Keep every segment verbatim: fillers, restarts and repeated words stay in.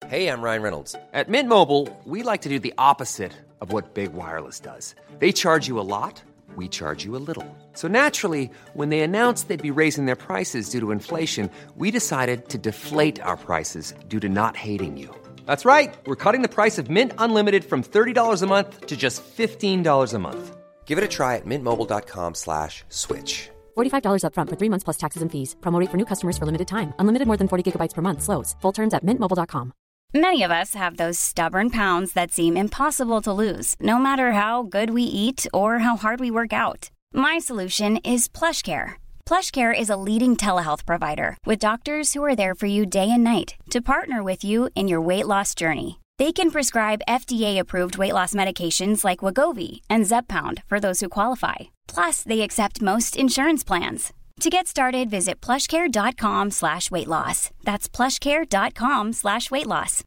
Hey, I'm Ryan Reynolds. At Mint Mobile, we like to do the opposite of what Big Wireless does. They charge you a lot, we charge you a little. So naturally, when they announced they'd be raising their prices due to inflation, we decided to deflate our prices due to not hating you. That's right. We're cutting the price of Mint Unlimited from thirty dollars a month to just fifteen dollars a month. Give it a try at mintmobile.com slash switch. forty-five dollars up front for three months plus taxes and fees. Promo rate for new customers for limited time. Unlimited more than forty gigabytes per month slows. Full terms at mint mobile dot com. Many of us have those stubborn pounds that seem impossible to lose, no matter how good we eat or how hard we work out. My solution is PlushCare. PlushCare is a leading telehealth provider with doctors who are there for you day and night to partner with you in your weight loss journey. They can prescribe F D A-approved weight loss medications like Wegovy and Zepbound for those who qualify. Plus, they accept most insurance plans. To get started, visit plushcare.com slash weight loss. That's plushcare.com slash weight loss.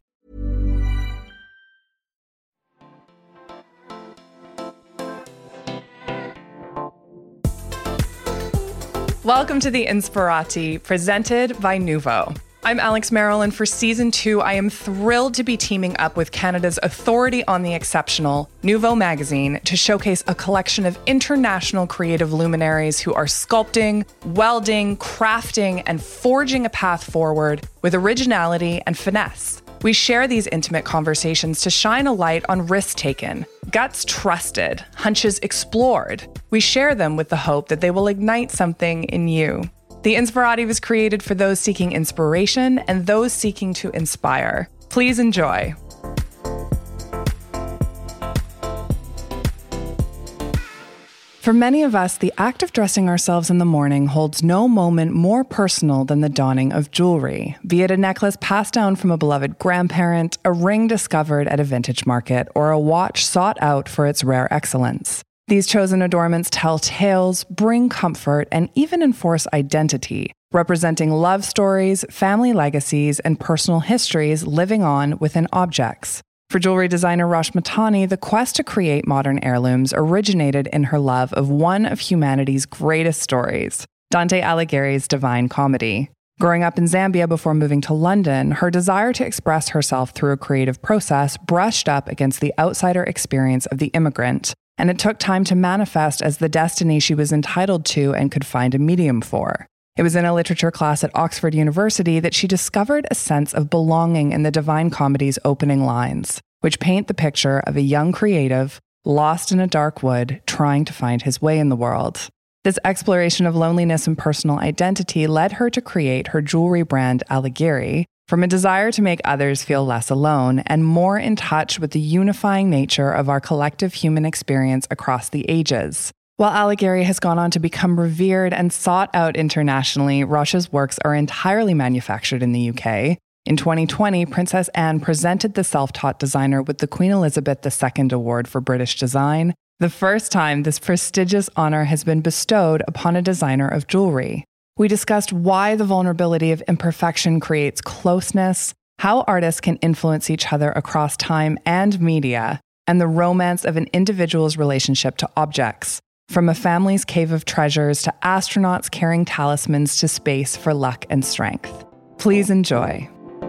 Welcome to The Inspirati, presented by Nuvo. I'm Alex Merrill, and for season two, I am thrilled to be teaming up with Canada's authority on the exceptional, Nuvo Magazine, to showcase a collection of international creative luminaries who are sculpting, welding, crafting, and forging a path forward with originality and finesse. We share these intimate conversations to shine a light on risks taken, guts trusted, hunches explored. We share them with the hope that they will ignite something in you. The Inspirati was created for those seeking inspiration and those seeking to inspire. Please enjoy. For many of us, the act of dressing ourselves in the morning holds no moment more personal than the donning of jewelry, be it a necklace passed down from a beloved grandparent, a ring discovered at a vintage market, or a watch sought out for its rare excellence. These chosen adornments tell tales, bring comfort, and even enforce identity, representing love stories, family legacies, and personal histories living on within objects. For jewelry designer Rosh Matani, the quest to create modern heirlooms originated in her love of one of humanity's greatest stories, Dante Alighieri's Divine Comedy. Growing up in Zambia before moving to London, her desire to express herself through a creative process brushed up against the outsider experience of the immigrant, and it took time to manifest as the destiny she was entitled to and could find a medium for. It was in a literature class at Oxford University that she discovered a sense of belonging in the Divine Comedy's opening lines, which paint the picture of a young creative lost in a dark wood trying to find his way in the world. This exploration of loneliness and personal identity led her to create her jewelry brand Alighieri, from a desire to make others feel less alone and more in touch with the unifying nature of our collective human experience across the ages. While Alighieri has gone on to become revered and sought out internationally, Rosh's works are entirely manufactured in the U K. In twenty twenty, Princess Anne presented the self-taught designer with the Queen Elizabeth the Second Award for British Design, the first time this prestigious honor has been bestowed upon a designer of jewelry. We discussed why the vulnerability of imperfection creates closeness, how artists can influence each other across time and media, and the romance of an individual's relationship to objects, from a family's cave of treasures to astronauts carrying talismans to space for luck and strength. Please enjoy.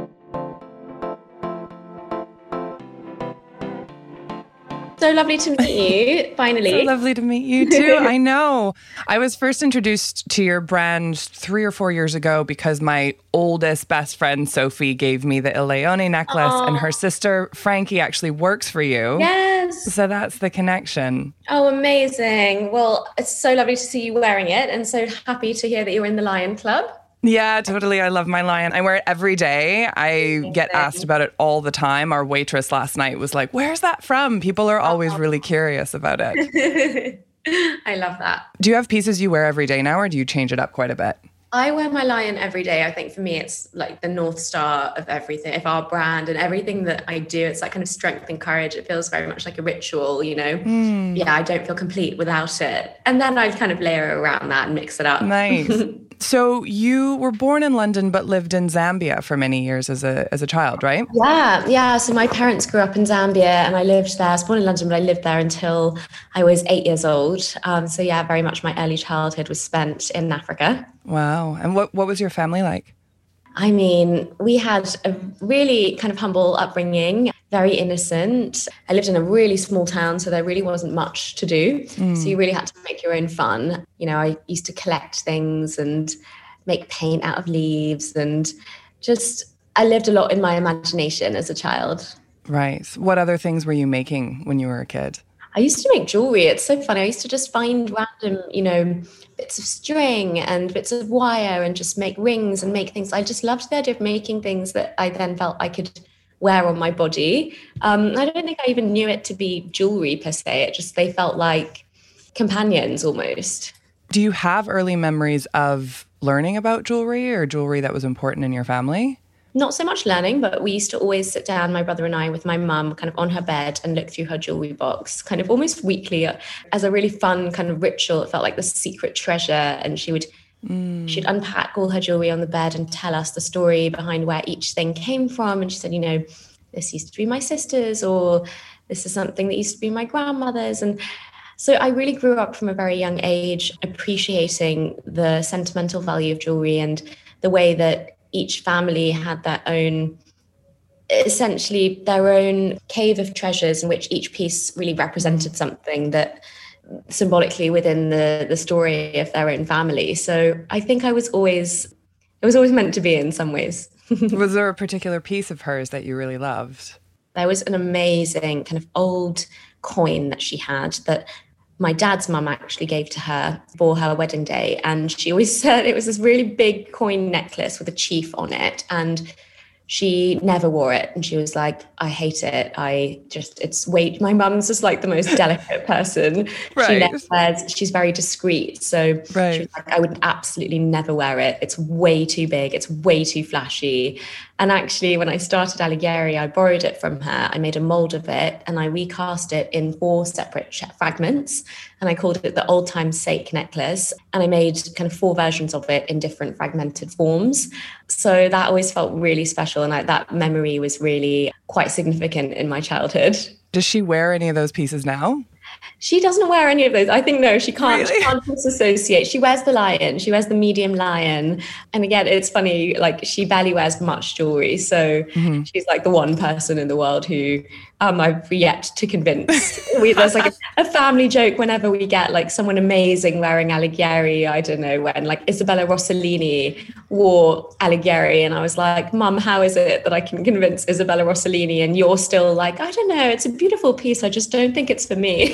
So lovely to meet you, finally. So lovely to meet you too. I know. I was first introduced to your brand three or four years ago because my oldest best friend, Sophie, gave me the Ileone necklace. Aww. And her sister, Frankie, actually works for you. Yes. So that's the connection. Oh, amazing. Well, it's so lovely to see you wearing it and so happy to hear that you're in the Lion Club. Yeah, totally. I love my lion. I wear it every day. I get asked about it all the time. Our waitress last night was like, where's that from? People are always really curious about it. I love that. Do you have pieces you wear every day now, or do you change it up quite a bit? I wear my lion every day. I think for me, it's like the North Star of everything, of our brand and everything that I do. It's that kind of strength and courage. It feels very much like a ritual, you know? Mm. Yeah, I don't feel complete without it. And then I kind of layer around that and mix it up. Nice. So you were born in London, but lived in Zambia for many years as a as a child, right? Yeah, yeah. So my parents grew up in Zambia and I lived there. I was born in London, but I lived there until I was eight years old. Um, so yeah, very much my early childhood was spent in Africa. Wow. And what, what was your family like? I mean, we had a really kind of humble upbringing, very innocent. I lived in a really small town, so there really wasn't much to do. Mm. So you really had to make your own fun. You know, I used to collect things and make paint out of leaves, and just, I lived a lot in my imagination as a child. Right. What other things were you making when you were a kid? I used to make jewelry. It's so funny. I used to just find random, you know, bits of string and bits of wire and just make rings and make things. I just loved the idea of making things that I then felt I could wear on my body. Um, I don't think I even knew it to be jewelry per se. It just, they felt like companions almost. Do you have early memories of learning about jewelry or jewelry that was important in your family? Not so much learning, but we used to always sit down, my brother and I, with my mum kind of on her bed and look through her jewelry box, kind of almost weekly as a really fun kind of ritual. It felt like the secret treasure. And she would mm. she'd unpack all her jewelry on the bed and tell us the story behind where each thing came from. And she said, you know, this used to be my sister's, or this is something that used to be my grandmother's. And so I really grew up from a very young age appreciating the sentimental value of jewelry and the way that each family had their own, essentially their own cave of treasures in which each piece really represented something that symbolically within the, the story of their own family. So I think I was always, it was always meant to be in some ways. Was there a particular piece of hers that you really loved? There was an amazing kind of old coin that she had that my dad's mum actually gave to her for her wedding day. And she always said it was this really big coin necklace with a chief on it. And she never wore it. And she was like, I hate it. I just, it's way, my mum's just like the most delicate person. Right. She never wears, she's very discreet. So right. she was like, I would absolutely never wear it. It's way too big. It's way too flashy. And actually, when I started Alighieri, I borrowed it from her. I made a mold of it and I recast it in four separate fragments. And I called it the Old Time Sake necklace. And I made kind of four versions of it in different fragmented forms. So that always felt really special. And I, that memory was really quite significant in my childhood. Does she wear any of those pieces now? She doesn't wear any of those. I think, no, she can't, really? she can't disassociate. She wears the lion. She wears the medium lion. And again, it's funny, like she barely wears much jewelry. So mm-hmm. she's like the one person in the world who um, I've yet to convince. we, there's like a, a family joke whenever we get like someone amazing wearing Alighieri. I don't know when, like Isabella Rossellini wore Alighieri. And I was like, Mum, how is it that I can convince Isabella Rossellini? And you're still like, I don't know, it's a beautiful piece. I just don't think it's for me.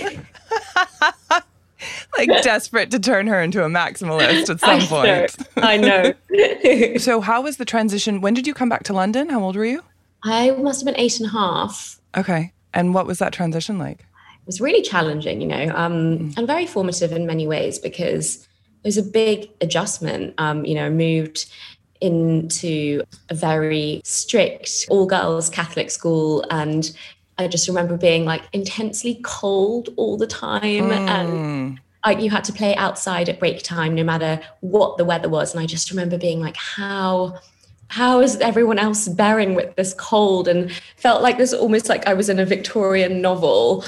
Like desperate to turn her into a maximalist at some I point. Know. I know. So how was the transition? When did you come back to London? How old were you? I must have been eight and a half. Okay. And what was that transition like? It was really challenging, you know, um, mm. and very formative in many ways because it was a big adjustment. Um, you know, I moved into a very strict all-girls Catholic school, and I just remember being like intensely cold all the time. Mm. And like you had to play outside at break time, no matter what the weather was. And I just remember being like, how, how is everyone else bearing with this cold? And felt like this almost like I was in a Victorian novel.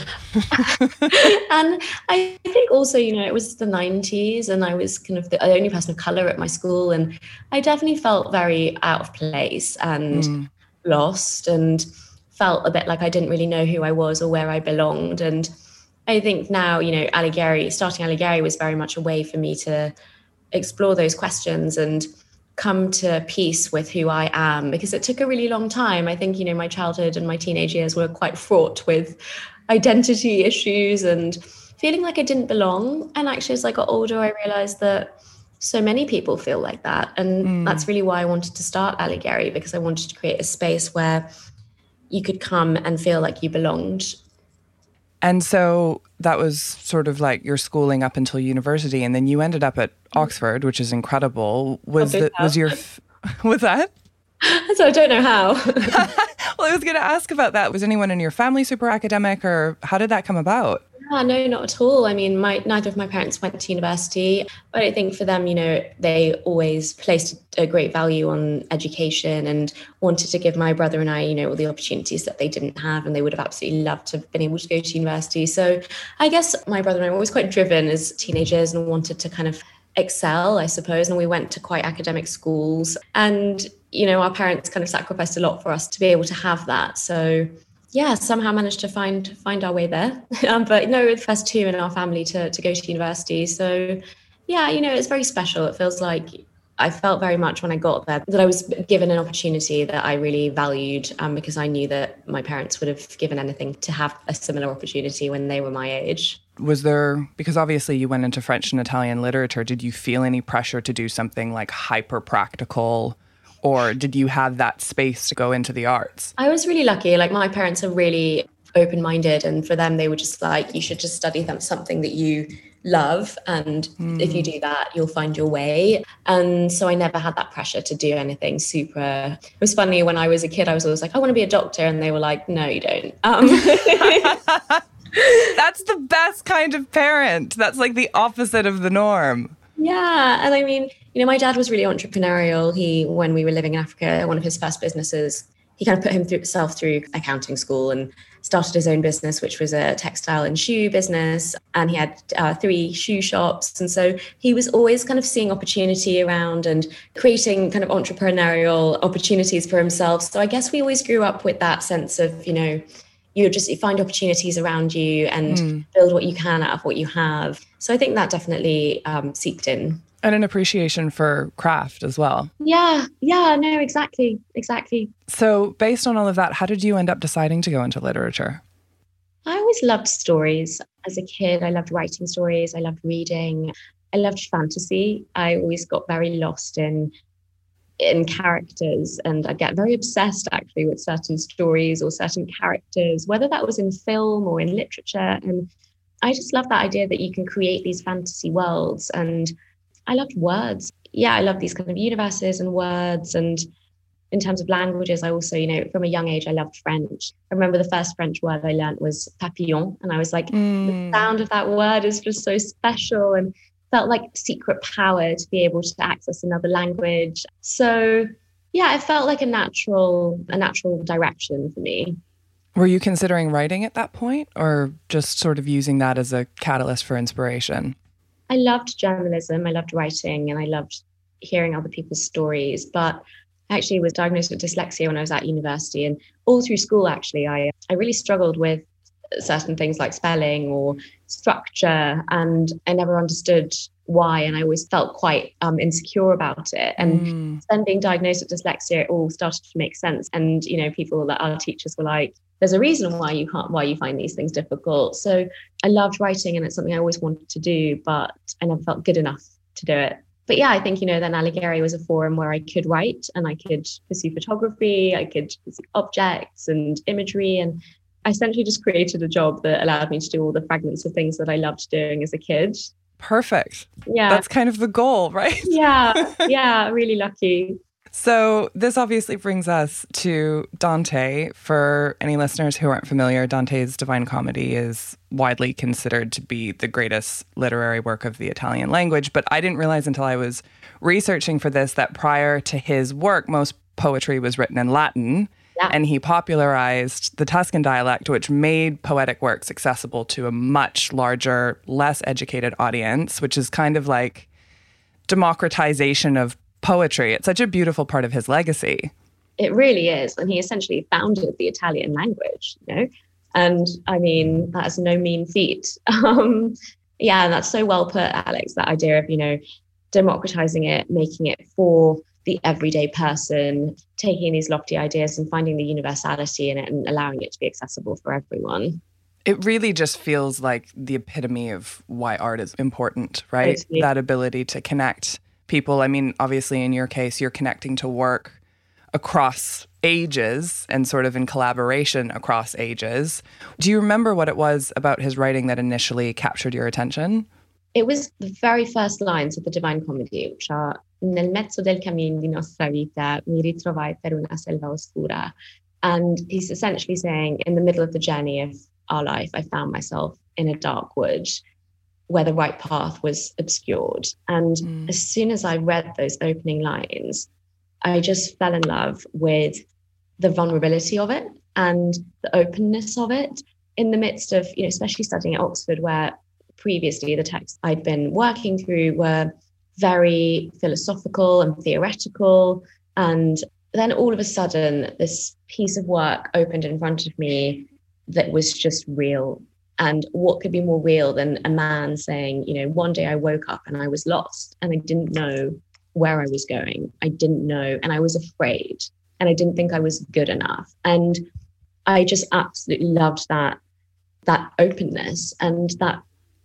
And I think also, you know, it was the nineties and I was kind of the only person of color at my school. And I definitely felt very out of place and mm. lost and felt a bit like I didn't really know who I was or where I belonged. And I think now, you know, Alighieri, starting Alighieri was very much a way for me to explore those questions and come to peace with who I am, because it took a really long time. I think, you know, my childhood and my teenage years were quite fraught with identity issues and feeling like I didn't belong. And actually, as I got older, I realized that so many people feel like that. And mm. that's really why I wanted to start Alighieri, because I wanted to create a space where you could come and feel like you belonged. And so that was sort of like your schooling up until university, and then you ended up at Oxford, which is incredible. Was the, was your was that? So I don't know how. Well, I was going to ask about that. Was anyone in your family super academic, or how did that come about? Yeah, no, not at all. I mean, my neither of my parents went to university, but I think for them, you know, they always placed a great value on education and wanted to give my brother and I, you know, all the opportunities that they didn't have, and they would have absolutely loved to have been able to go to university. So I guess my brother and I were always quite driven as teenagers and wanted to kind of excel, I suppose. And we went to quite academic schools. And you know, our parents kind of sacrificed a lot for us to be able to have that. So yeah, somehow managed to find find our way there. um, but no, we're the first two in our family to, to go to university. So yeah, you know, it's very special. It feels like I felt very much when I got there that I was given an opportunity that I really valued, um, because I knew that my parents would have given anything to have a similar opportunity when they were my age. Was there, because obviously you went into French and Italian literature, did you feel any pressure to do something like hyper practical? Or did you have that space to go into the arts? I was really lucky. Like my parents are really open-minded, and for them, they were just like, you should just study them something that you love. And mm. if you do that, you'll find your way. And so I never had that pressure to do anything super. It was funny when I was a kid, I was always like, I want to be a doctor. And they were like, no, you don't. Um. That's the best kind of parent. That's like the opposite of the norm. Yeah. And I mean, you know, my dad was really entrepreneurial. He, when we were living in Africa, one of his first businesses, he kind of put himself through accounting school and started his own business, which was a textile and shoe business. And he had uh, three shoe shops. And so he was always kind of seeing opportunity around and creating kind of entrepreneurial opportunities for himself. So I guess we always grew up with that sense of, you know, you just you find opportunities around you and mm. build what you can out of what you have. So I think that definitely um, seeped in. And an appreciation for craft as well. Yeah, yeah, no, exactly, exactly. So based on all of that, how did you end up deciding to go into literature? I always loved stories. As a kid, I loved writing stories. I loved reading. I loved fantasy. I always got very lost in in characters, and I get very obsessed actually with certain stories or certain characters, whether that was in film or in literature. And I just love that idea that you can create these fantasy worlds. And I loved words. Yeah, I love these kind of universes and words. And in terms of languages, I also, you know, from a young age, I loved French. I remember the first French word I learned was papillon. And I was like, mm. the sound of that word is just so special and felt like secret power to be able to access another language. So yeah, it felt like a natural, a natural direction for me. Were you considering writing at that point, or just sort of using that as a catalyst for inspiration? I loved journalism, I loved writing, and I loved hearing other people's stories. But I actually was diagnosed with dyslexia when I was at university, and all through school, actually, I, I really struggled with certain things like spelling or structure, and I never understood why, and I always felt quite um, insecure about it. And mm. then being diagnosed with dyslexia, it all started to make sense. And, you know, people that our teachers were like, there's a reason why you can't, why you find these things difficult. So I loved writing, and it's something I always wanted to do, but I never felt good enough to do it. But yeah, I think, you know, then Alighieri was a forum where I could write and I could pursue photography, I could pursue objects and imagery, and I essentially just created a job that allowed me to do all the fragments of things that I loved doing as a kid. Perfect. Yeah. That's kind of the goal, right? Yeah. Yeah. Really lucky. So this obviously brings us to Dante. For any listeners who aren't familiar, Dante's Divine Comedy is widely considered to be the greatest literary work of the Italian language. But I didn't realize until I was researching for this that prior to his work, most poetry was written in Latin. Yeah. And he popularized the Tuscan dialect, which made poetic works accessible to a much larger, less educated audience, which is kind of like democratization of poetry. It's such a beautiful part of his legacy. It really is. And he essentially founded the Italian language, you know? And I mean, that's no mean feat. Um, yeah, and that's so well put, Alex, that idea of, you know, democratizing it, making it for the everyday person, taking these lofty ideas and finding the universality in it and allowing it to be accessible for everyone. It really just feels like the epitome of why art is important, right? Totally. That ability to connect people. I mean, obviously in your case, you're connecting to work across ages and sort of in collaboration across ages. Do you remember what it was about his writing that initially captured your attention? It was the very first lines of the Divine Comedy, which are nel mezzo del cammin di nostra vita mi ritrovai per una selva oscura. And he's essentially saying, in the middle of the journey of our life, I found myself in a dark wood where the right path was obscured. And mm. as soon as I read those opening lines, I just fell in love with the vulnerability of it and the openness of it in the midst of, you know, especially studying at Oxford, where previously the texts I'd been working through were very philosophical and theoretical. And then all of a sudden, this piece of work opened in front of me that was just real. And what could be more real than a man saying, you know, one day I woke up and I was lost and I didn't know where I was going. I didn't know, and I was afraid, and I didn't think I was good enough. And I just absolutely loved that, that openness and that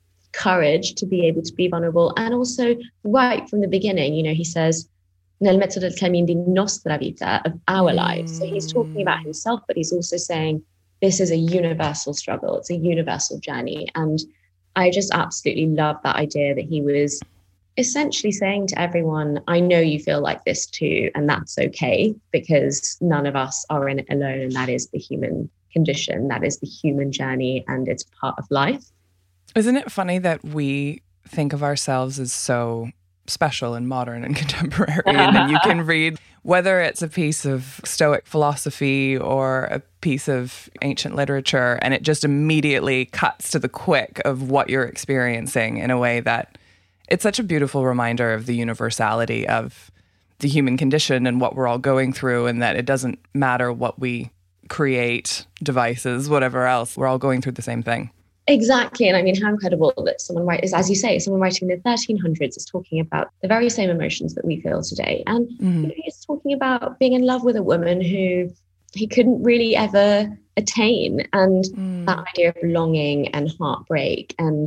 courage to be able to be vulnerable. And also right from the beginning, you know, he says, nel mezzo del cammino di nostra vita, of our lives. So he's talking about himself, but he's also saying, this is a universal struggle. It's a universal journey. And I just absolutely love that idea that he was essentially saying to everyone, I know you feel like this too, and that's okay, because none of us are in it alone. And that is the human condition. That is the human journey, and it's part of life. Isn't it funny that we think of ourselves as so special and modern and contemporary? And then you can read, whether it's a piece of Stoic philosophy or a piece of ancient literature, and it just immediately cuts to the quick of what you're experiencing in a way that it's such a beautiful reminder of the universality of the human condition and what we're all going through, and that it doesn't matter what we create, devices, whatever else, we're all going through the same thing. Exactly. And I mean, how incredible that someone writes, as you say, someone writing in the thirteen hundreds is talking about the very same emotions that we feel today. And mm-hmm. you know, he's talking about being in love with a woman who he couldn't really ever attain. And mm. that idea of longing and heartbreak and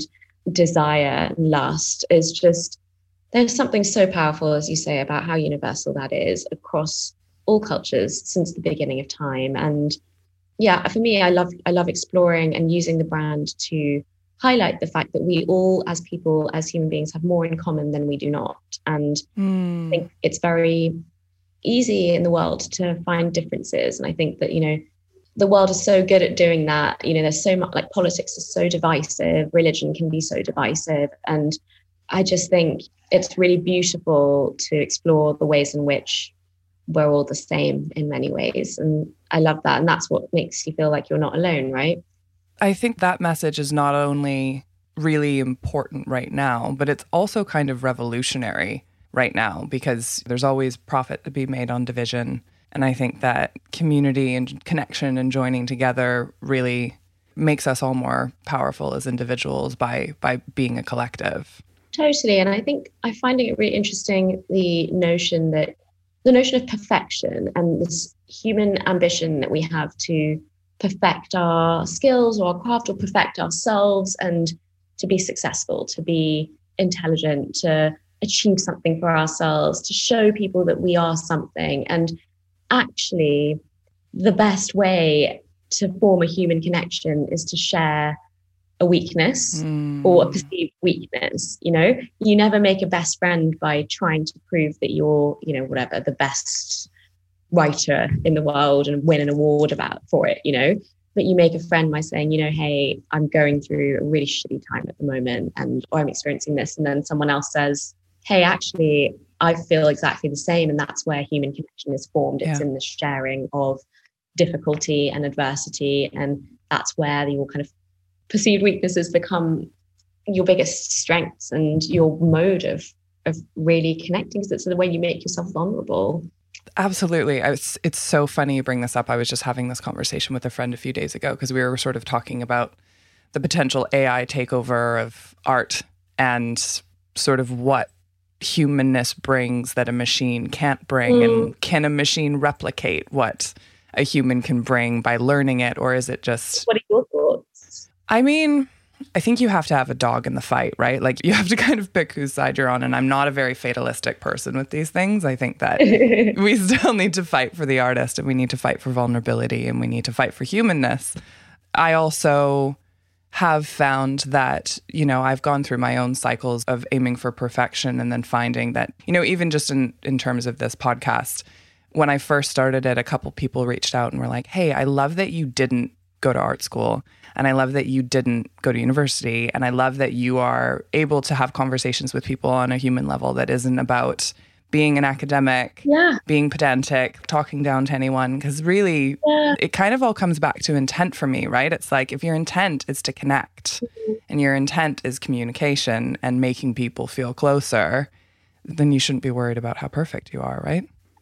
desire and lust is just, there's something so powerful, as you say, about how universal that is across all cultures since the beginning of time. And yeah, for me, I love I love exploring and using the brand to highlight the fact that we all, as people, as human beings, have more in common than we do not. And mm. I think it's very easy in the world to find differences. And I think that, you know, the world is so good at doing that. You know, there's so much, like, politics is so divisive, religion can be so divisive. And I just think it's really beautiful to explore the ways in which we're all the same in many ways. And I love that. And that's what makes you feel like you're not alone, right? I think that message is not only really important right now, but it's also kind of revolutionary right now, because there's always profit to be made on division. And I think that community and connection and joining together really makes us all more powerful as individuals by by being a collective. Totally. And I think I'm finding it really interesting, the notion that the notion of perfection and this human ambition that we have to perfect our skills or our craft or perfect ourselves and to be successful, to be intelligent, to achieve something for ourselves, to show people that we are something. And actually, the best way to form a human connection is to share a weakness mm. or a perceived weakness. You know, you never make a best friend by trying to prove that you're, you know, whatever, the best writer in the world and win an award about for it, you know, but you make a friend by saying, you know, hey, I'm going through a really shitty time at the moment, and or I'm experiencing this. And then someone else says, hey, actually, I feel exactly the same. And that's where human connection is formed. It's yeah. in the sharing of difficulty and adversity. And that's where your kind of perceived weaknesses become your biggest strengths and your mode of of really connecting, because it's the way you make yourself vulnerable. Absolutely. I was, it's so funny you bring this up. I was just having this conversation with a friend a few days ago because we were sort of talking about the potential A I takeover of art and sort of what humanness brings that a machine can't bring. Mm. And can a machine replicate what a human can bring by learning it? Or is it just... What are your thoughts? I mean, I think you have to have a dog in the fight, right? Like, you have to kind of pick whose side you're on. And I'm not a very fatalistic person with these things. I think that we still need to fight for the artist, and we need to fight for vulnerability, and we need to fight for humanness. I also have found that, you know, I've gone through my own cycles of aiming for perfection and then finding that, you know, even just in, in terms of this podcast, when I first started it, a couple people reached out and were like, hey, I love that you didn't go to art school. And I love that you didn't go to university. And I love that you are able to have conversations with people on a human level that isn't about being an academic, yeah. being pedantic, talking down to anyone. Because really, yeah. it kind of all comes back to intent for me, right? It's like, if your intent is to connect mm-hmm. and your intent is communication and making people feel closer, then you shouldn't be worried about how perfect you are, right?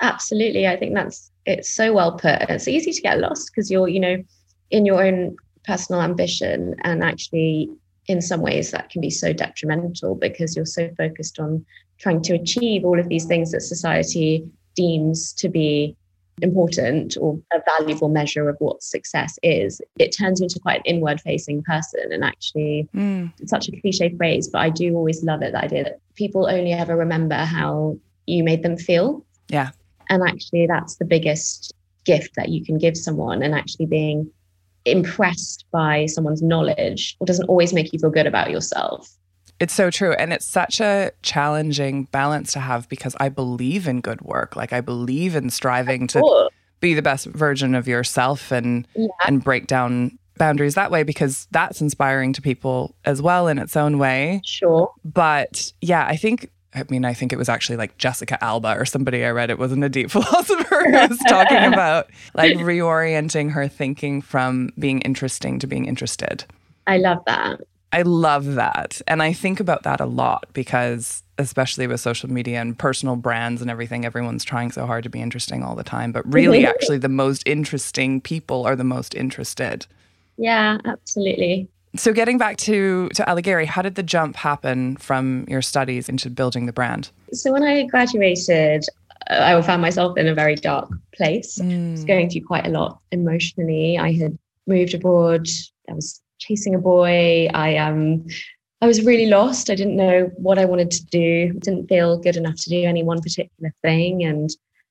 Absolutely. I think that's, it's so well put. It's easy to get lost because you're, you know, in your own personal ambition, and actually in some ways that can be so detrimental because you're so focused on trying to achieve all of these things that society deems to be important or a valuable measure of what success is. It turns you into quite an inward facing person. And actually mm. it's such a cliche phrase, but I do always love it, the idea that people only ever remember how you made them feel. Yeah. And actually that's the biggest gift that you can give someone, and actually being impressed by someone's knowledge doesn't always make you feel good about yourself. It's so true. And it's such a challenging balance to have, because I believe in good work. Like I believe in striving to be the best version of yourself and yeah. and break down boundaries that way, because that's inspiring to people as well in its own way. Sure. But yeah, I think, I mean, I think it was actually like Jessica Alba or somebody I read, it wasn't a deep philosopher who was talking about like reorienting her thinking from being interesting to being interested. I love that. I love that. And I think about that a lot because, especially with social media and personal brands and everything, everyone's trying so hard to be interesting all the time. But really, actually, the most interesting people are the most interested. Yeah, absolutely. So getting back to, to Alighieri, how did the jump happen from your studies into building the brand? So when I graduated, I found myself in a very dark place. Mm. I was going through quite a lot emotionally. I had moved abroad. I was chasing a boy. I um, I was really lost. I didn't know what I wanted to do. Didn't feel good enough to do any one particular thing. And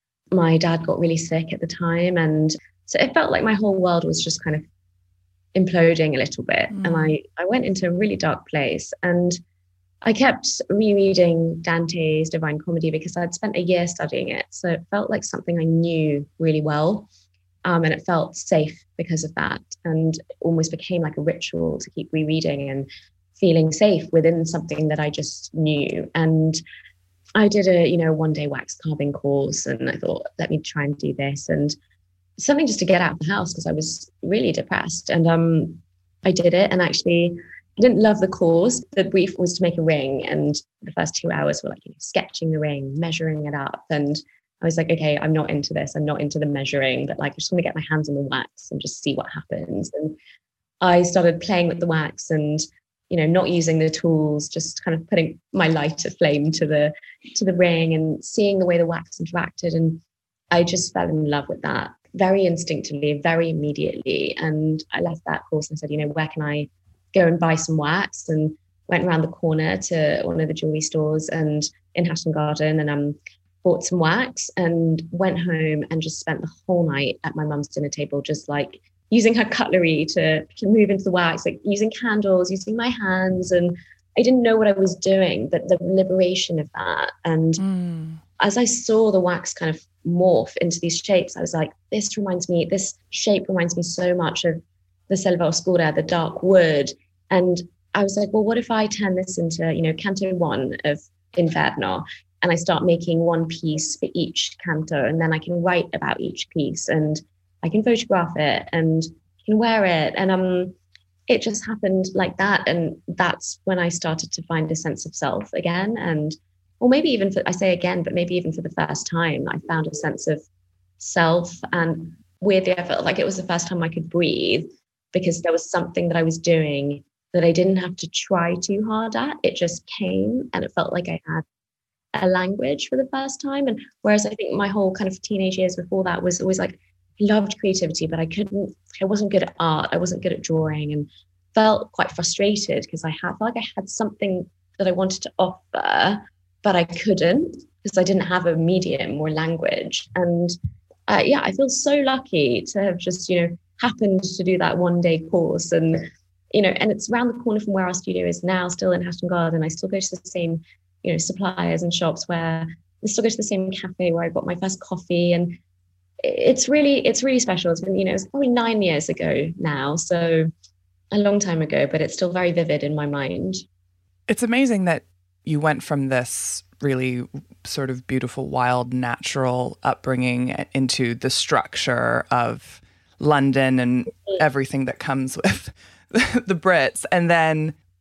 my dad got really sick at the time. And so it felt like my whole world was just kind of imploding a little bit. Mm. And I, I went into a really dark place. And I kept rereading Dante's Divine Comedy because I'd spent a year studying it. So it felt like something I knew really well. Um, and it felt safe because of that, and almost became like a ritual to keep rereading and feeling safe within something that I just knew. And I did a, you know, one day wax carving course, and I thought, let me try and do this, and something just to get out of the house because I was really depressed. And um, I did it, and actually I didn't love the course. The brief was to make a ring, and the first two hours were like, you know, sketching the ring, measuring it up, and I was like, okay, I'm not into this. I'm not into the measuring, but like, I just want to get my hands on the wax and just see what happens. And I started playing with the wax and, you know, not using the tools, just kind of putting my lighter flame to the, to the ring and seeing the way the wax interacted. And I just fell in love with that very instinctively, very immediately. And I left that course and said, you know, where can I go and buy some wax? And went around the corner to one of the jewelry stores and in Hatton Garden, and um, bought some wax and went home and just spent the whole night at my mum's dinner table, just like using her cutlery to, to move into the wax, like using candles, using my hands. And I didn't know what I was doing, but the liberation of that. And mm. as I saw the wax kind of morph into these shapes, I was like, this reminds me, this shape reminds me so much of the Selva Oscura, the dark wood. And I was like, well, what if I turn this into, you know, canto one of Inferno? And I start making one piece for each canto, and then I can write about each piece, and I can photograph it and can wear it. And um, it just happened like that. And that's when I started to find a sense of self again. And, or maybe even for, I say again, but maybe even for the first time, I found a sense of self. And weirdly, I felt like it was the first time I could breathe, because there was something that I was doing that I didn't have to try too hard at. It just came, and it felt like I had a language for the first time. And whereas I think my whole kind of teenage years before that was always like, I loved creativity, but I couldn't, I wasn't good at art. I wasn't good at drawing, and felt quite frustrated because I had, felt like I had something that I wanted to offer, but I couldn't because I didn't have a medium or language. And uh, yeah, I feel so lucky to have just, you know, happened to do that one day course. And, you know, and it's around the corner from where our studio is now, still in Hatton Garden. I still go to the same, you know, suppliers and shops, where I still go to the same cafe where I got my first coffee. And it's really, it's really special. It's been, you know, it's probably nine years ago now. So a long time ago, but it's still very vivid in my mind. It's amazing that you went from this really sort of beautiful, wild, natural upbringing into the structure of London and everything that comes with the Brits. And then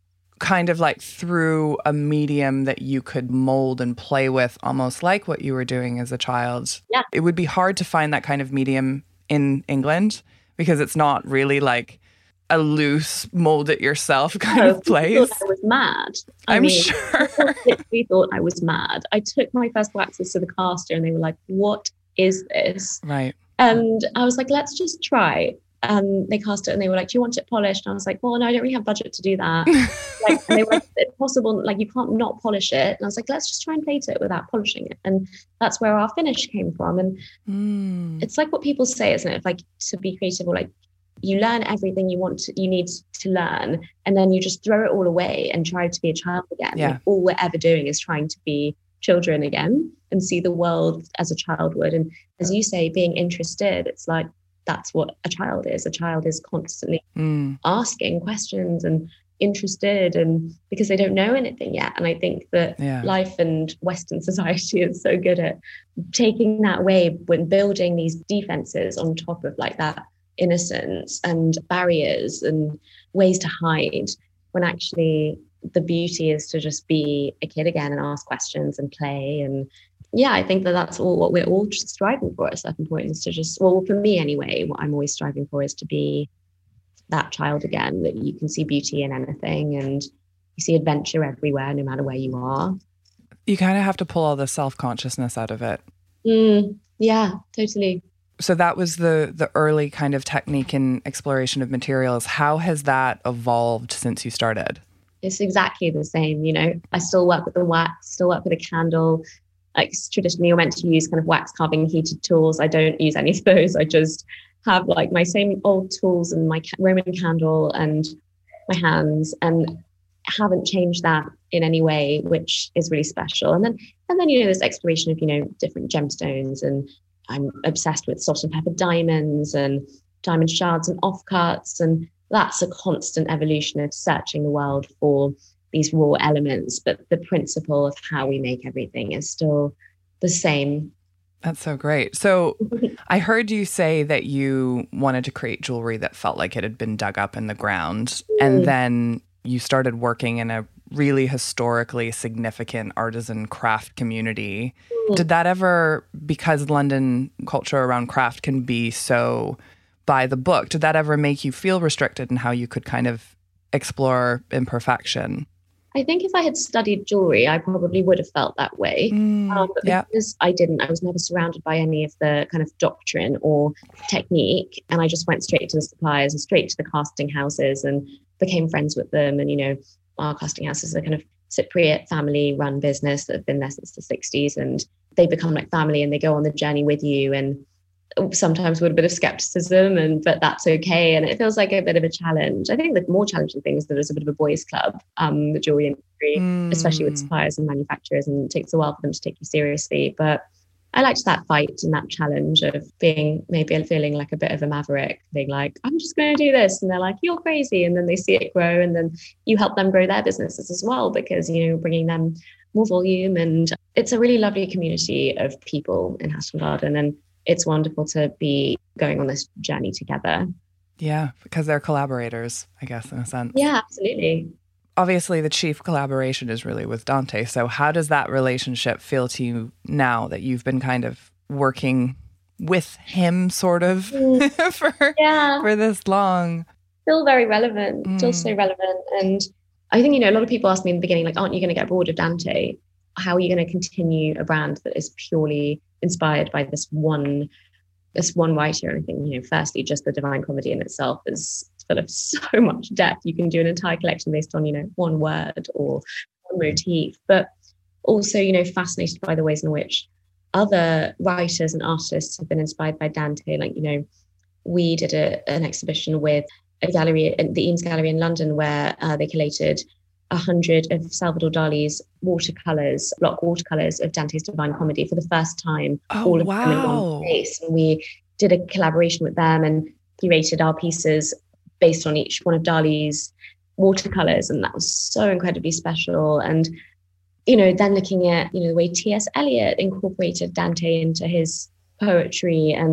kind of like through a medium that you could mold and play with, almost like what you were doing as a child. Yeah. It would be hard to find that kind of medium in England because it's not really like a loose mold it yourself kind no, of place. Thought I was mad. I I'm mean, sure. Literally thought I was mad. I took my first waxes to the caster and they were like, what is this? Right. And I was like, let's just try. And they cast it and they were like, do you want it polished? And I was like, well, no, I don't really have budget to do that. Like, and they were like, it's possible, like you can't not polish it. And I was like, let's just try and plate it without polishing it. And that's where our finish came from. And mm. it's like what people say, isn't it? Like to be creative, or like you learn everything you want to, you need to learn, and then you just throw it all away and try to be a child again. Yeah. Like, all we're ever doing is trying to be children again and see the world as a child would. And as you say, being interested, it's like, that's what a child is. A child is constantly mm. asking questions and interested, and because they don't know anything yet. And I think that yeah. life and Western society is so good at taking that away when building these defenses on top of like that innocence and barriers and ways to hide, when actually the beauty is to just be a kid again and ask questions and play. And yeah, I think that that's all what we're all just striving for at a certain point, is to just, well, for me anyway, what I'm always striving for is to be that child again, that you can see beauty in anything and you see adventure everywhere, no matter where you are. You kind of have to pull all the self-consciousness out of it. Mm, yeah, totally. So that was the the early kind of technique and exploration of materials. How has that evolved since you started? It's exactly the same. You know, I still work with the wax, still work with a candle. Like traditionally you're meant to use kind of wax carving heated tools. I don't use any of those. I just have like my same old tools and my Roman candle and my hands, and haven't changed that in any way, which is really special. And then, and then, you know, this exploration of, you know, different gemstones, and I'm obsessed with salt and pepper diamonds and diamond shards and offcuts. And that's a constant evolution of searching the world for these raw elements, but the principle of how we make everything is still the same. That's so great. So I heard you say that you wanted to create jewelry that felt like it had been dug up in the ground, mm. and then you started working in a really historically significant artisan craft community. Mm. Did that ever, because London culture around craft can be so by the book, did that ever make you feel restricted in how you could kind of explore imperfection? I think if I had studied jewelry, I probably would have felt that way. Mm, um, but yeah. because I didn't, I was never surrounded by any of the kind of doctrine or technique. And I just went straight to the suppliers and straight to the casting houses and became friends with them. And, you know, our casting house is a kind of Cypriot family run business that have been there since the sixties. And they become like family and they go on the journey with you. And sometimes with a bit of skepticism, and but that's okay. And it feels like a bit of a challenge. I think the more challenging thing is that it's a bit of a boys' club, um, the jewelry industry, mm. especially with suppliers and manufacturers, and it takes a while for them to take you seriously. But I liked that fight and that challenge of being maybe feeling like a bit of a maverick, being like, I'm just going to do this. And they're like, you're crazy. And then they see it grow, and then you help them grow their businesses as well, because, you know, bringing them more volume. And it's a really lovely community of people in Hatton Garden. And it's wonderful to be going on this journey together. Yeah, because they're collaborators, I guess, in a sense. Yeah, absolutely. Obviously, the chief collaboration is really with Dante. So how does that relationship feel to you now that you've been kind of working with him sort of mm. for, yeah. for this long? Still very relevant, mm. still so relevant. And I think, you know, a lot of people ask me in the beginning, like, aren't you going to get bored of Dante? How are you going to continue a brand that is purely inspired by this one, this one writer? And I think, you know, firstly, just the Divine Comedy in itself is full of so much depth. You can do an entire collection based on, you know, one word or one motif, but also, you know, fascinated by the ways in which other writers and artists have been inspired by Dante. Like, you know, we did a, an exhibition with a gallery, the Eames Gallery in London, where uh, they collated a hundred of Salvador Dali's watercolors, block watercolors of Dante's Divine Comedy for the first time. Oh, all of wow. them in one place. And we did a collaboration with them and curated our pieces based on each one of Dali's watercolors. And that was so incredibly special. And, you know, then looking at, you know, the way T S Eliot incorporated Dante into his poetry, and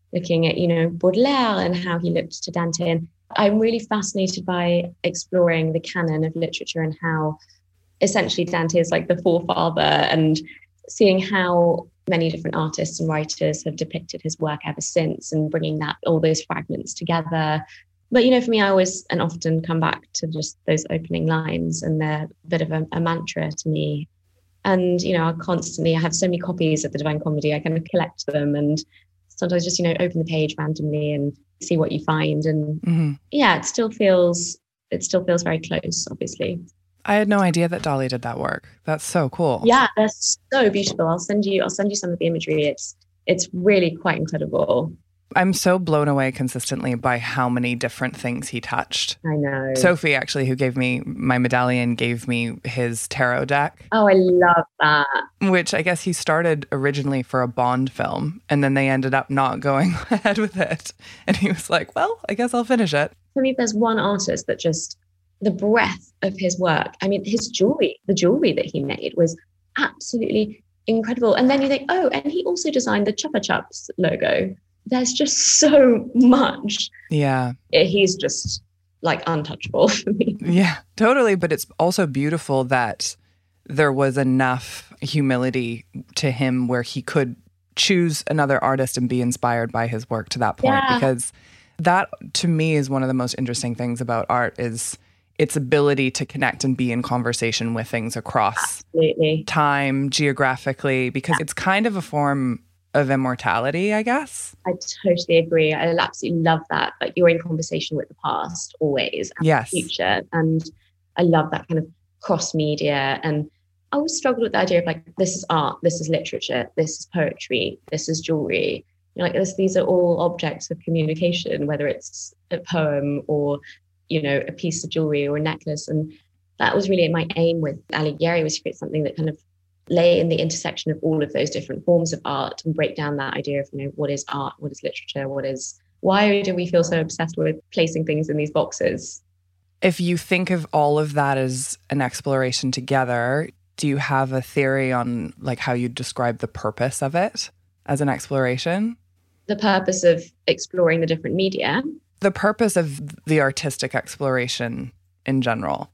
looking at, you know, Baudelaire and how he looked to Dante. And I'm really fascinated by exploring the canon of literature and how essentially Dante is like the forefather, and seeing how many different artists and writers have depicted his work ever since, and bringing that all those fragments together. But, you know, for me, I always and often come back to just those opening lines, and they're a bit of a, a mantra to me. And, you know, I constantly, I have so many copies of the Divine Comedy, I kind of collect them, and sometimes just, you know, open the page randomly and see what you find. And mm-hmm. yeah, it still feels, it still feels very close, obviously. I had no idea that Dolly did that work. That's so cool. Yeah, that's so beautiful. I'll send you, I'll send you some of the imagery. It's, it's really quite incredible. I'm so blown away consistently by how many different things he touched. I know. Sophie, actually, who gave me my medallion, gave me his tarot deck. Oh, I love that. Which I guess he started originally for a Bond film, and then they ended up not going ahead with it. And he was like, well, I guess I'll finish it. For me, there's one artist that just, the breadth of his work. I mean, his jewelry, the jewelry that he made was absolutely incredible. And then you think, oh, and he also designed the Chupa Chups logo. There's just so much. Yeah. He's just like untouchable for me. Yeah, totally. But it's also beautiful that there was enough humility to him where he could choose another artist and be inspired by his work to that point. Yeah. Because that, to me, is one of the most interesting things about art, is its ability to connect and be in conversation with things across Absolutely. time, geographically, because yeah. it's kind of a form of immortality, I guess. I totally agree. I absolutely love that. Like, you're in conversation with the past always, and yes. the future. And I love that kind of cross media. And I always struggled with the idea of like, this is art, this is literature, this is poetry, this is jewelry. You know, like this, these are all objects of communication, whether it's a poem or, you know, a piece of jewelry or a necklace. And that was really my aim with Alighieri, was to create something that kind of lay in the intersection of all of those different forms of art and break down that idea of, you know, what is art, what is literature, what is, why do we feel so obsessed with placing things in these boxes? If you think of all of that as an exploration together, do you have a theory on like how you describe the purpose of it as an exploration? The purpose of exploring the different media? The purpose of the artistic exploration in general?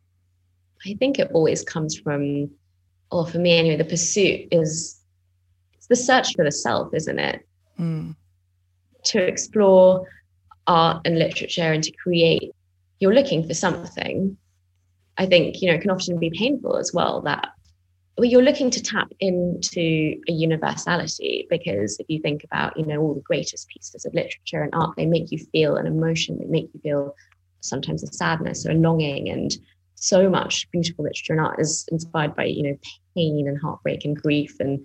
I think it always comes from, or for me anyway, the pursuit is, it's the search for the self, isn't it? Mm. To explore art and literature and to create, you're looking for something. I think, you know, it can often be painful as well, that well, you're looking to tap into a universality, because if you think about, you know, all the greatest pieces of literature and art, they make you feel an emotion, they make you feel sometimes a sadness or a longing, and so much beautiful literature and art is inspired by, you know, pain and heartbreak and grief. And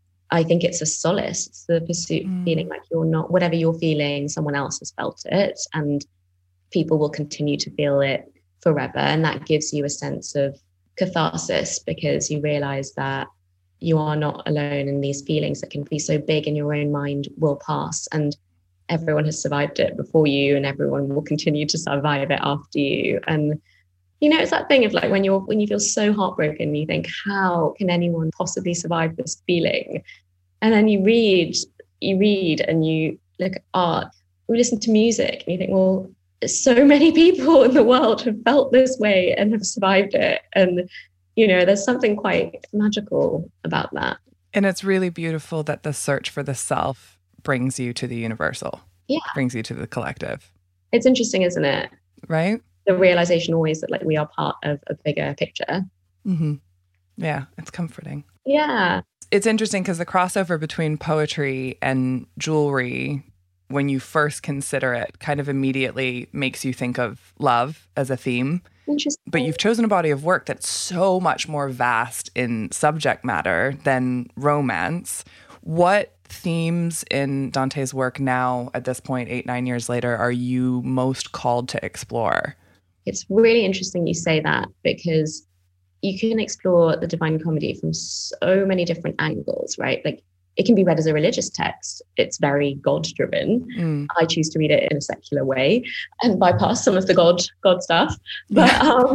I think it's a solace. It's the pursuit mm. of feeling like you're not, whatever you're feeling, someone else has felt it, and people will continue to feel it forever. And that gives you a sense of catharsis, because you realize that you are not alone in these feelings that can be so big, and your own mind will pass, and everyone has survived it before you, and everyone will continue to survive it after you. And you know, it's that thing of like when you're when you feel so heartbroken, you think, how can anyone possibly survive this feeling? And then you read, you read and you look at art, we listen to music, and you think, well, so many people in the world have felt this way and have survived it. And, you know, there's something quite magical about that. And it's really beautiful that the search for the self brings you to the universal. Yeah. Brings you to the collective. It's interesting, isn't it? Right? The realization always that like we are part of a bigger picture. Mm-hmm. Yeah, it's comforting. Yeah. It's interesting because the crossover between poetry and jewelry, when you first consider it, kind of immediately makes you think of love as a theme. Interesting. But you've chosen a body of work that's so much more vast in subject matter than romance. What themes in Dante's work now, at this point, eight, nine years later, are you most called to explore? It's really interesting you say that, because you can explore the Divine Comedy from so many different angles, right? Like it can be read as a religious text. It's very God driven. Mm. I choose to read it in a secular way and bypass some of the God God stuff. But um,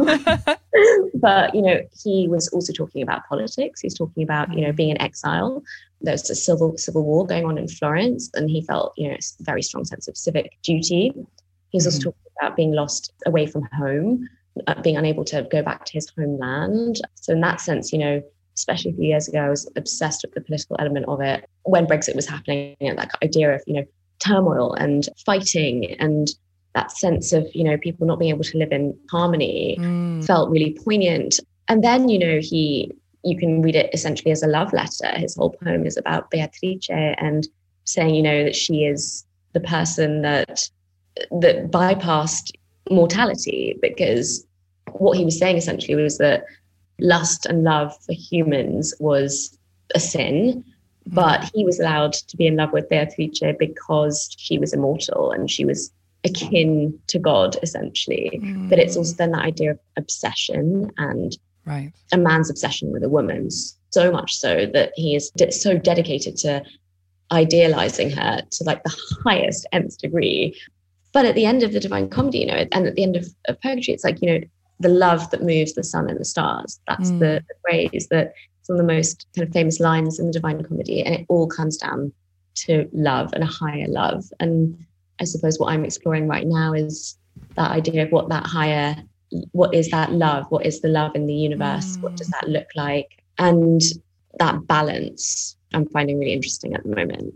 but you know, he was also talking about politics. He's talking about you know being in exile. There's a civil civil war going on in Florence, and he felt you know a very strong sense of civic duty. He's also Mm-hmm. talking about being lost away from home, uh, being unable to go back to his homeland. So in that sense, you know. Especially a few years ago, I was obsessed with the political element of it. When Brexit was happening, and that idea of, you know, turmoil and fighting and that sense of, you know, people not being able to live in harmony mm. felt really poignant. And then, you know, he, you can read it essentially as a love letter. His whole poem is about Beatrice and saying, you know, that she is the person that, that bypassed mortality, because what he was saying essentially was that lust and love for humans was a sin, but he was allowed to be in love with Beatrice because she was immortal and she was akin to God, essentially. Mm. But it's also then that idea of obsession and right. a man's obsession with a woman, so much so that he is de- so dedicated to idealizing her to like the highest nth degree. But at the end of the Divine Comedy, you know, and at the end of, of poetry, it's like, you know, the love that moves the sun and the stars. That's mm. the, the phrase that is one of the most kind of famous lines in the Divine Comedy. And it all comes down to love and a higher love. And I suppose what I'm exploring right now is that idea of what that higher, what is that love? What is the love in the universe? Mm. What does that look like? And that balance I'm finding really interesting at the moment.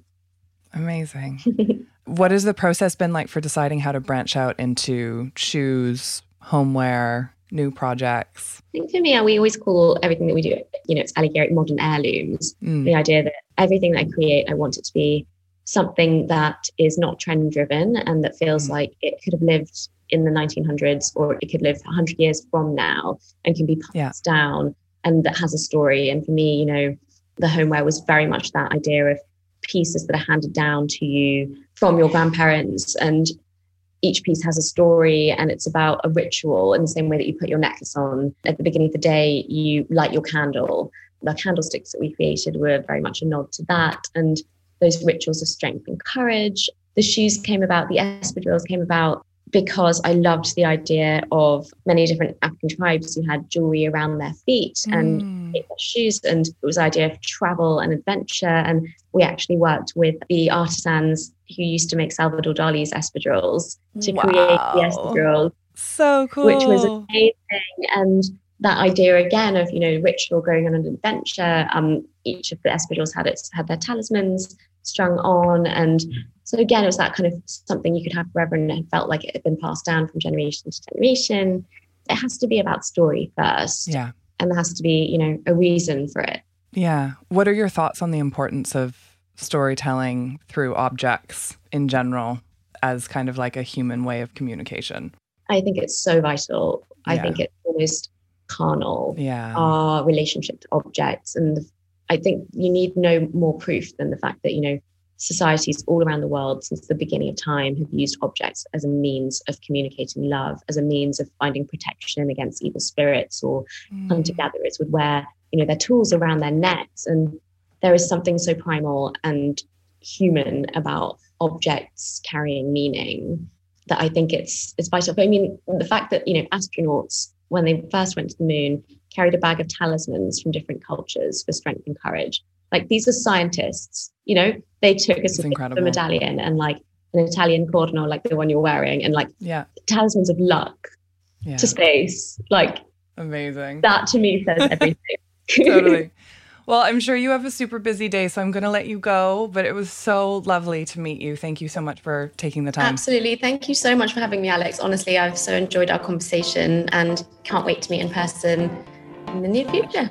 Amazing. What has the process been like for deciding how to branch out into shoes, homeware, new projects? I think for me, we always call everything that we do, you know, it's allegoric modern heirlooms. Mm. The idea that everything that I create, I want it to be something that is not trend driven and that feels mm. like it could have lived in the nineteen hundreds or it could live one hundred years from now and can be passed yeah. down and that has a story. And for me, you know, the homeware was very much that idea of pieces that are handed down to you from your grandparents, and each piece has a story and it's about a ritual in the same way that you put your necklace on. At the beginning of the day, you light your candle. The candlesticks that we created were very much a nod to that. And those rituals of strength and courage. The shoes came about, the espadrilles came about because I loved the idea of many different African tribes who had jewelry around their feet mm. and their shoes. And it was the idea of travel and adventure. And we actually worked with the artisans who used to make Salvador Dali's espadrilles to wow. create the espadrilles. So cool. Which was amazing. And that idea again of, you know, ritual going on an adventure. Um, each of the espadrilles had its had their talismans strung on. And so again, it was that kind of something you could have forever and it felt like it had been passed down from generation to generation. It has to be about story first. Yeah. And there has to be, you know, a reason for it. Yeah. What are your thoughts on the importance of storytelling through objects in general as kind of like a human way of communication? I think it's so vital. I yeah. think it's almost carnal, yeah. our relationship to objects. And the, I think you need no more proof than the fact that, you know, societies all around the world since the beginning of time have used objects as a means of communicating love, as a means of finding protection against evil spirits, or mm. hunter-gatherers would wear, you know, their tools around their necks. And there is something so primal and human about objects carrying meaning that I think it's it's vital. But I mean, the fact that, you know, astronauts, when they first went to the moon, carried a bag of talismans from different cultures for strength and courage. Like, these are scientists, you know, they took a, a medallion and like an Italian cordon, like the one you're wearing, and like yeah. talismans of luck yeah. to space. Like, amazing. That to me says everything. Totally. Well, I'm sure you have a super busy day, so I'm going to let you go, but it was so lovely to meet you. Thank you so much for taking the time. Absolutely. Thank you so much for having me, Alex. Honestly, I've so enjoyed our conversation and can't wait to meet in person in the near future.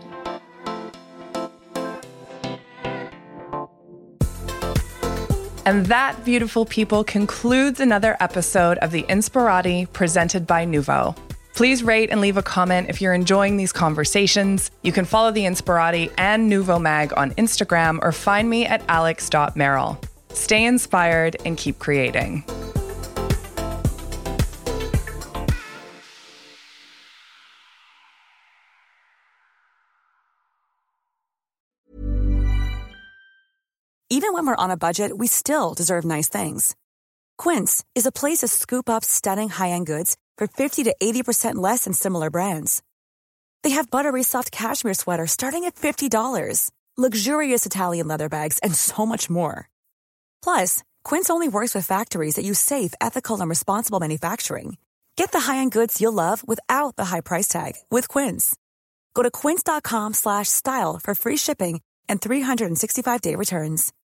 And that, beautiful people, concludes another episode of the Inspirati presented by Nuvo. Please rate and leave a comment if you're enjoying these conversations. You can follow the Inspirati and Nuvo Mag on Instagram or find me at alex dot merrill. Stay inspired and keep creating. when we're on a budget, we still deserve nice things. Quince is a place to scoop up stunning high-end goods for fifty to eighty percent less than similar brands. They have buttery soft cashmere sweaters starting at fifty dollars, luxurious Italian leather bags, and so much more. Plus, Quince only works with factories that use safe, ethical, and responsible manufacturing. Get the high-end goods you'll love without the high price tag with Quince. Go to quince.com slash style for free shipping and three sixty-five day returns.